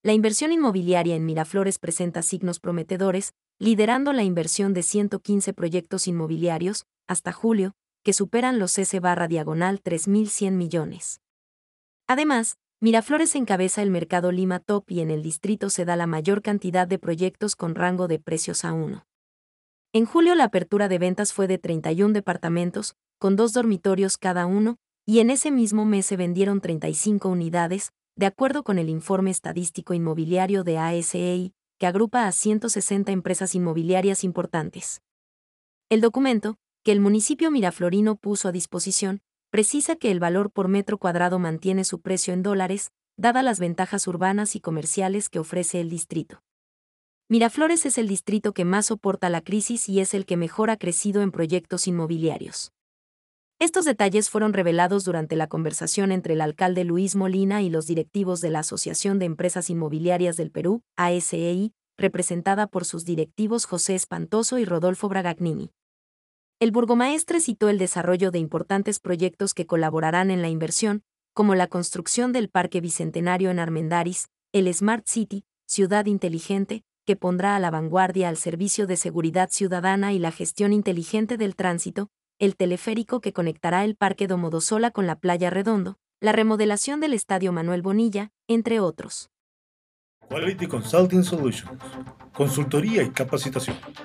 La inversión inmobiliaria en Miraflores presenta signos prometedores, liderando la inversión de 115 proyectos inmobiliarios, hasta julio, que superan los S/diagonal 3.100 millones. Además, Miraflores encabeza el mercado Lima Top y en el distrito se da la mayor cantidad de proyectos con rango de precios A1. En julio la apertura de ventas fue de 31 departamentos, con 2 dormitorios cada uno, y en ese mismo mes se vendieron 35 unidades, de acuerdo con el informe estadístico inmobiliario de ASEI, que agrupa a 160 empresas inmobiliarias importantes. El documento, que el municipio miraflorino puso a disposición, precisa que el valor por metro cuadrado mantiene su precio en dólares, dadas las ventajas urbanas y comerciales que ofrece el distrito. Miraflores es el distrito que más soporta la crisis y es el que mejor ha crecido en proyectos inmobiliarios. Estos detalles fueron revelados durante la conversación entre el alcalde Luis Molina y los directivos de la Asociación de Empresas Inmobiliarias del Perú, ASEI, representada por sus directivos José Espantoso y Rodolfo Bragagnini. El burgomaestre citó el desarrollo de importantes proyectos que colaborarán en la inversión, como la construcción del Parque Bicentenario en Armendáriz, el Smart City, Ciudad Inteligente, que pondrá a la vanguardia al servicio de seguridad ciudadana y la gestión inteligente del tránsito, el teleférico que conectará el Parque Domodosola con la Playa Redondo, la remodelación del Estadio Manuel Bonilla, entre otros. Quality Consulting Solutions. Consultoría y capacitación.